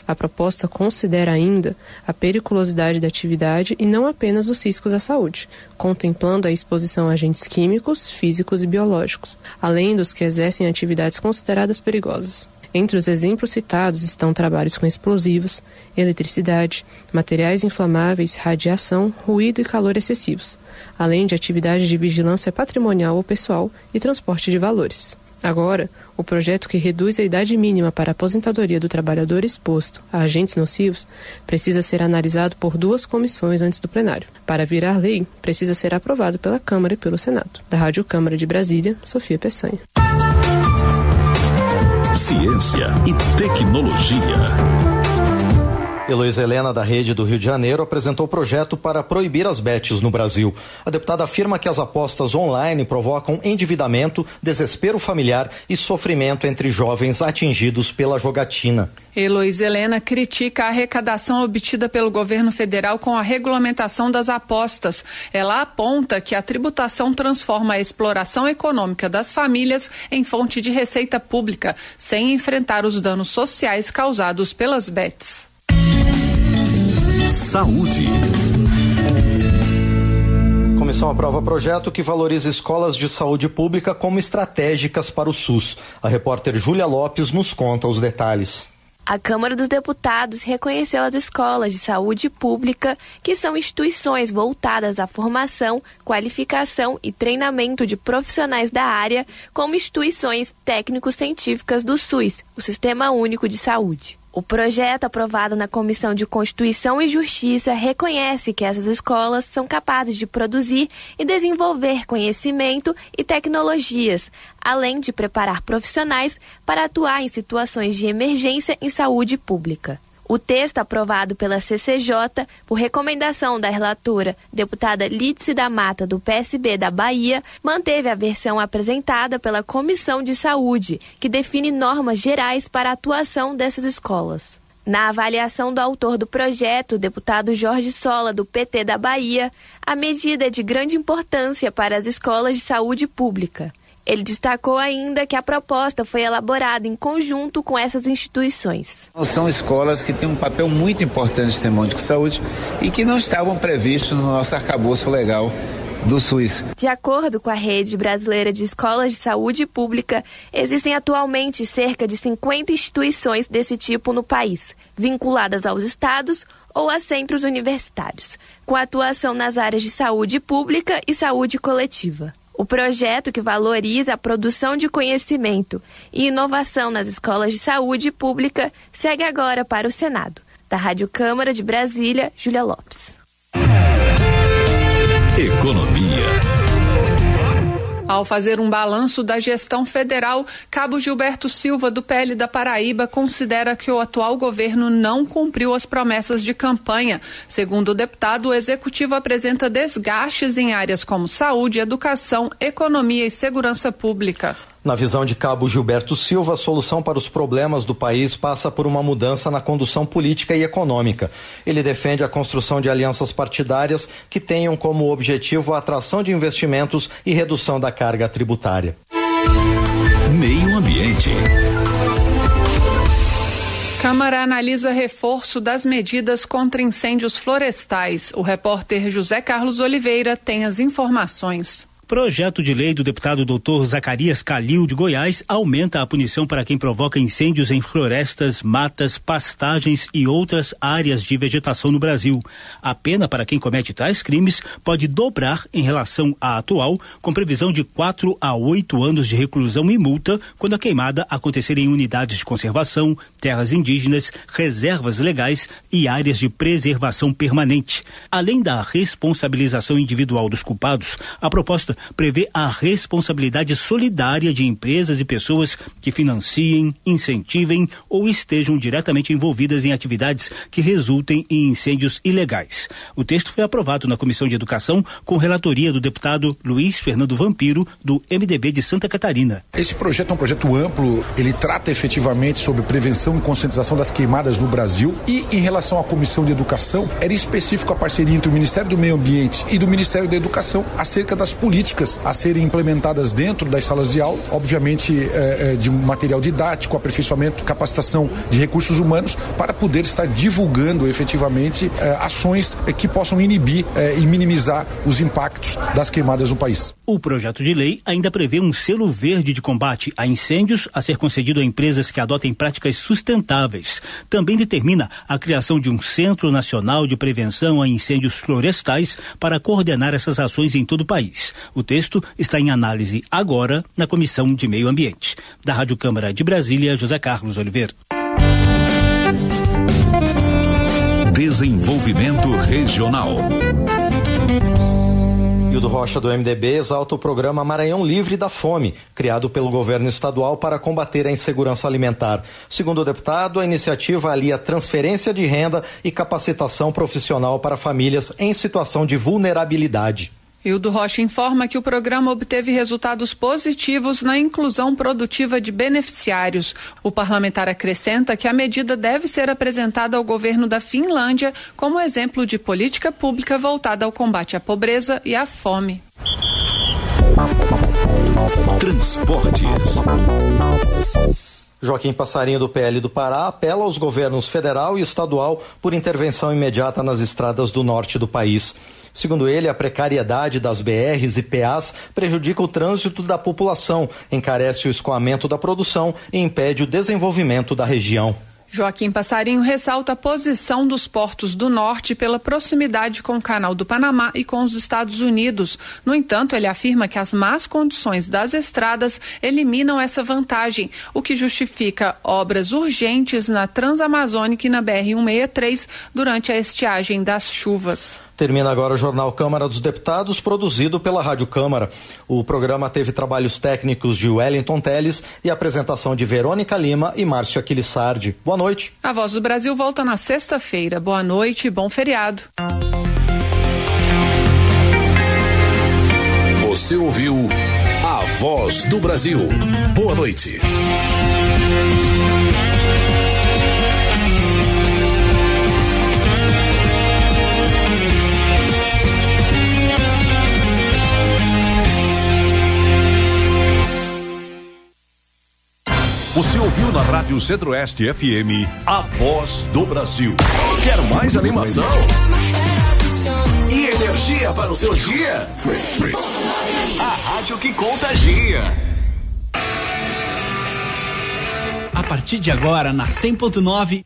A proposta considera ainda a periculosidade da atividade e não apenas os riscos à saúde, contemplando a exposição a agentes químicos, físicos e biológicos, além dos que exercem atividades consideradas perigosas. Entre os exemplos citados estão trabalhos com explosivos, eletricidade, materiais inflamáveis, radiação, ruído e calor excessivos, além de atividades de vigilância patrimonial ou pessoal e transporte de valores. Agora, o projeto que reduz a idade mínima para a aposentadoria do trabalhador exposto a agentes nocivos precisa ser analisado por 2 comissões antes do plenário. Para virar lei, precisa ser aprovado pela Câmara e pelo Senado. Da Rádio Câmara de Brasília, Sofia Peçanha. Ciência e tecnologia. Heloísa Helena, da Rede do Rio de Janeiro, apresentou o projeto para proibir as bets no Brasil. A deputada afirma que as apostas online provocam endividamento, desespero familiar e sofrimento entre jovens atingidos pela jogatina. Heloísa Helena critica a arrecadação obtida pelo governo federal com a regulamentação das apostas. Ela aponta que a tributação transforma a exploração econômica das famílias em fonte de receita pública, sem enfrentar os danos sociais causados pelas bets. Saúde. A comissão aprova projeto que valoriza escolas de saúde pública como estratégicas para o SUS. A repórter Júlia Lopes nos conta os detalhes. A Câmara dos Deputados reconheceu as escolas de saúde pública, que são instituições voltadas à formação, qualificação e treinamento de profissionais da área, como instituições técnico-científicas do SUS, o Sistema Único de Saúde. O projeto aprovado na Comissão de Constituição e Justiça reconhece que essas escolas são capazes de produzir e desenvolver conhecimento e tecnologias, além de preparar profissionais para atuar em situações de emergência em saúde pública. O texto aprovado pela CCJ, por recomendação da relatora, deputada Lídice da Mata, do PSB da Bahia, manteve a versão apresentada pela Comissão de Saúde, que define normas gerais para a atuação dessas escolas. Na avaliação do autor do projeto, o deputado Jorge Sola, do PT da Bahia, a medida é de grande importância para as escolas de saúde pública. Ele destacou ainda que a proposta foi elaborada em conjunto com essas instituições. São escolas que têm um papel muito importante no Sistema Único de Saúde e que não estavam previstos no nosso arcabouço legal do SUS. De acordo com a Rede Brasileira de Escolas de Saúde Pública, existem atualmente cerca de 50 instituições desse tipo no país, vinculadas aos estados ou a centros universitários, com atuação nas áreas de saúde pública e saúde coletiva. O projeto, que valoriza a produção de conhecimento e inovação nas escolas de saúde pública, segue agora para o Senado. Da Rádio Câmara de Brasília, Júlia Lopes. Economia. Ao fazer um balanço da gestão federal, Cabo Gilberto Silva, do PL da Paraíba, considera que o atual governo não cumpriu as promessas de campanha. Segundo o deputado, o executivo apresenta desgastes em áreas como saúde, educação, economia e segurança pública. Na visão de Cabo Gilberto Silva, a solução para os problemas do país passa por uma mudança na condução política e econômica. Ele defende a construção de alianças partidárias que tenham como objetivo a atração de investimentos e redução da carga tributária. Meio Ambiente. Câmara analisa reforço das medidas contra incêndios florestais. O repórter José Carlos Oliveira tem as informações. Projeto de lei do deputado Dr. Zacarias Calil, de Goiás, aumenta a punição para quem provoca incêndios em florestas, matas, pastagens e outras áreas de vegetação no Brasil. A pena para quem comete tais crimes pode dobrar em relação à atual, com previsão de 4 a 8 anos de reclusão e multa quando a queimada acontecer em unidades de conservação, terras indígenas, reservas legais e áreas de preservação permanente. Além da responsabilização individual dos culpados, a proposta prevê a responsabilidade solidária de empresas e pessoas que financiem, incentivem ou estejam diretamente envolvidas em atividades que resultem em incêndios ilegais. O texto foi aprovado na Comissão de Educação com relatoria do deputado Luiz Fernando Vampiro, do MDB de Santa Catarina. Esse projeto é um projeto amplo, ele trata efetivamente sobre prevenção e conscientização das queimadas no Brasil e em relação à Comissão de Educação, era específico a parceria entre o Ministério do Meio Ambiente e do Ministério da Educação acerca das políticas políticas a serem implementadas dentro das salas de aula, obviamente de material didático, aperfeiçoamento, capacitação de recursos humanos, para poder estar divulgando efetivamente ações que possam inibir e minimizar os impactos das queimadas no país. O projeto de lei ainda prevê um selo verde de combate a incêndios a ser concedido a empresas que adotem práticas sustentáveis. Também determina a criação de um Centro Nacional de Prevenção a Incêndios Florestais para coordenar essas ações em todo o país. O texto está em análise agora na Comissão de Meio Ambiente. Da Rádio Câmara de Brasília, José Carlos Oliveira. Desenvolvimento Regional. Hildo Rocha, do MDB, exalta o programa Maranhão Livre da Fome, criado pelo governo estadual para combater a insegurança alimentar. Segundo o deputado, a iniciativa alia transferência de renda e capacitação profissional para famílias em situação de vulnerabilidade. Hildo Rocha informa que o programa obteve resultados positivos na inclusão produtiva de beneficiários. O parlamentar acrescenta que a medida deve ser apresentada ao governo da Finlândia como exemplo de política pública voltada ao combate à pobreza e à fome. Transportes. Joaquim Passarinho, do PL do Pará, apela aos governos federal e estadual por intervenção imediata nas estradas do norte do país. Segundo ele, a precariedade das BRs e PAs prejudica o trânsito da população, encarece o escoamento da produção e impede o desenvolvimento da região. Joaquim Passarinho ressalta a posição dos portos do norte pela proximidade com o Canal do Panamá e com os Estados Unidos. No entanto, ele afirma que as más condições das estradas eliminam essa vantagem, o que justifica obras urgentes na Transamazônica e na BR-163 durante a estiagem das chuvas. Termina agora o Jornal Câmara dos Deputados, produzido pela Rádio Câmara. O programa teve trabalhos técnicos de Wellington Teles e apresentação de Verônica Lima e Márcio Aquilissardi. Boa noite. A Voz do Brasil volta na sexta-feira. Boa noite e bom feriado. Você ouviu A Voz do Brasil. Boa noite. Você ouviu na Rádio Centro-Oeste FM A Voz do Brasil. Quer mais animação? E energia para o seu dia? A rádio que contagia. A partir de agora, na 100.9...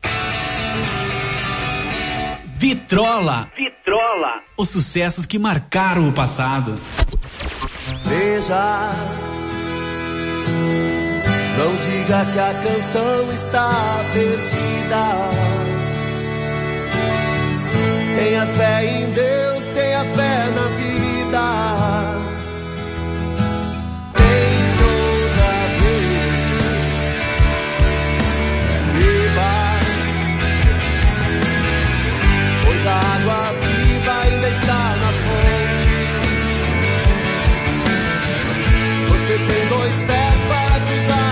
Vitrola. Vitrola. Os sucessos que marcaram o passado. Veja... Não diga que a canção está perdida. Tenha fé em Deus, tenha fé na vida. Tente outra vez. Beba, pois a água viva ainda está na fonte. Você tem dois pés para cruzar.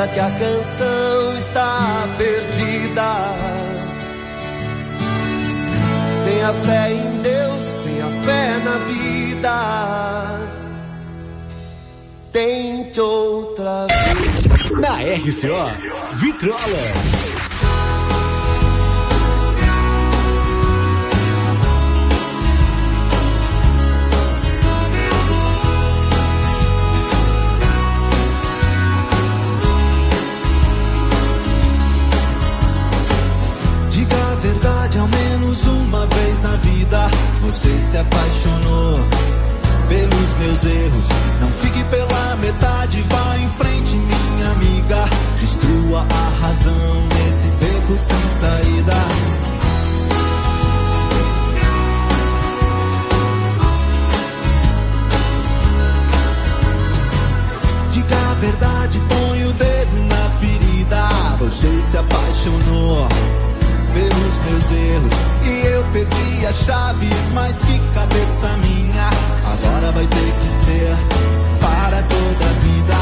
acredita que a canção está perdida. Tenha fé em Deus, tenha fé na vida. Tente outra vez. Na RCO, Vitrola. Ao menos uma vez na vida você se apaixonou pelos meus erros. Não fique pela metade, vá em frente, minha amiga. Destrua a razão nesse beco sem saída. Diga a verdade, põe o dedo na ferida. Você se apaixonou pelos meus erros e eu perdi as chaves, mas que cabeça minha. Agora vai ter que ser para toda a vida.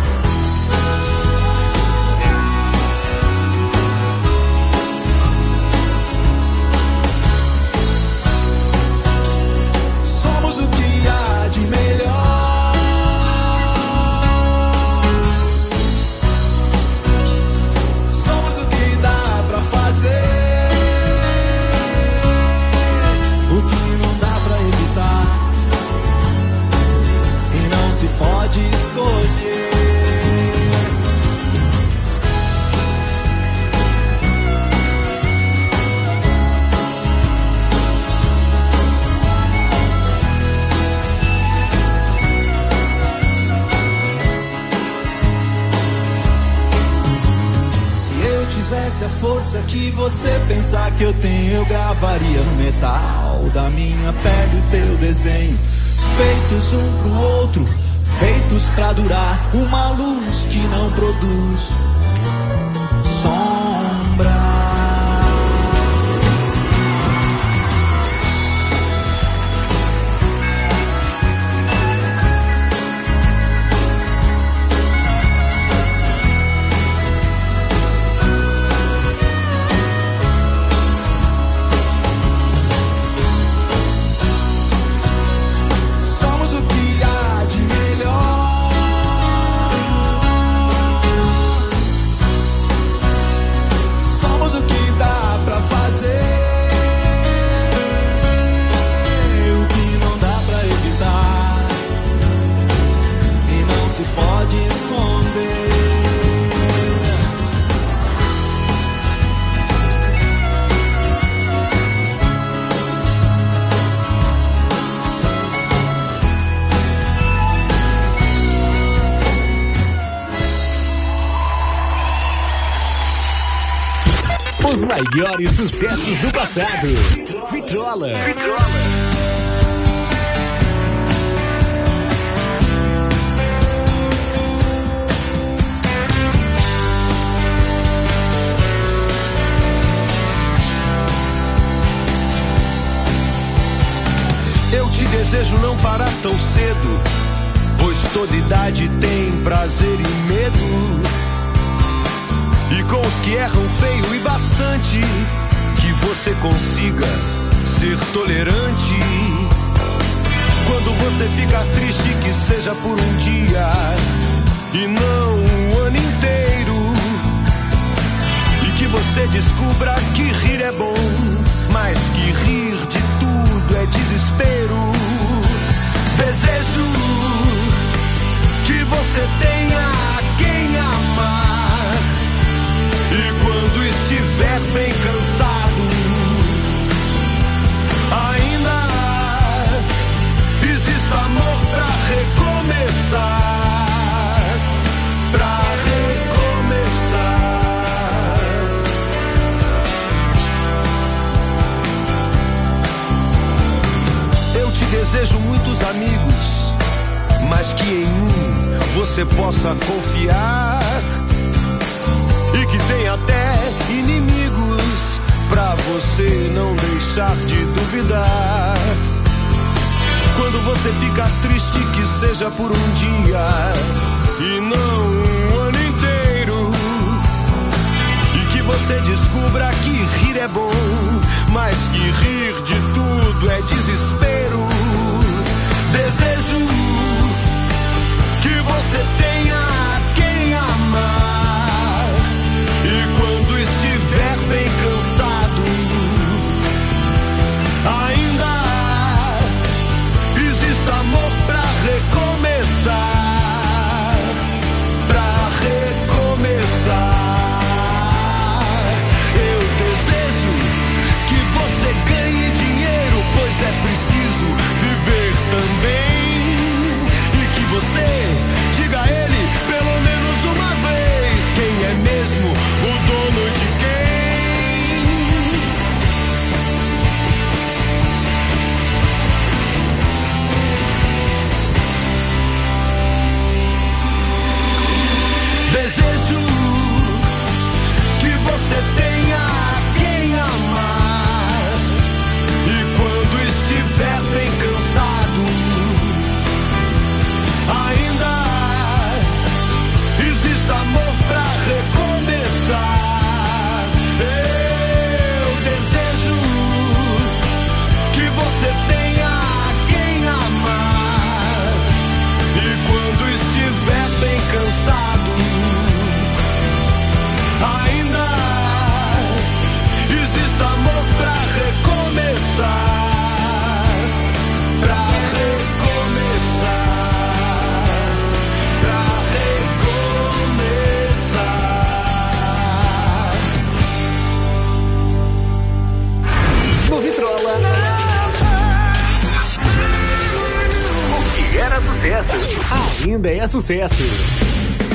Somos o que há de melhor. Somos o que dá pra fazer. Pode escolher. Se eu tivesse a força que você pensar que eu tenho, eu gravaria no metal da minha pele o teu desenho. Feitos um pro outro, feitos pra durar, uma luz que não produz sombra. Os maiores sucessos do passado. Vitrola. Eu te desejo não parar tão cedo, pois toda idade tem prazer e medo. E com os que erram feio e bastante, que você consiga ser tolerante. Quando você ficar triste, que seja por um dia e não um ano inteiro. E que você descubra que rir é bom, mas que rir de tudo é desespero. Desejo que você tenha quem amar. E quando estiver bem cansado, ainda exista amor pra recomeçar. Pra recomeçar. Eu te desejo muitos amigos, mas que em um você possa confiar. E que tem até inimigos, pra você não deixar de duvidar. Quando você ficar triste, que seja por um dia e não um ano inteiro. você descubra que rir é bom, mas que rir de tudo é desespero. Desejo que você tenha quem amar, e quando estiver bem cansado, ainda existe amor pra recomeçar, pra recomeçar. Eu desejo que você ganhe dinheiro, pois é preciso viver também, e que você diga a ele pelo menos uma vez quem é mesmo o dono de quem. Desejo que você tenha quem amar, e quando estiver bem cansado, ainda existe amor pra recomeçar. Eu desejo que você tenha quem amar, e quando estiver bem cansado, ainda existe amor pra recomeçar, pra recomeçar, pra recomeçar. No Vitrola, o que era sucesso ainda é sucesso.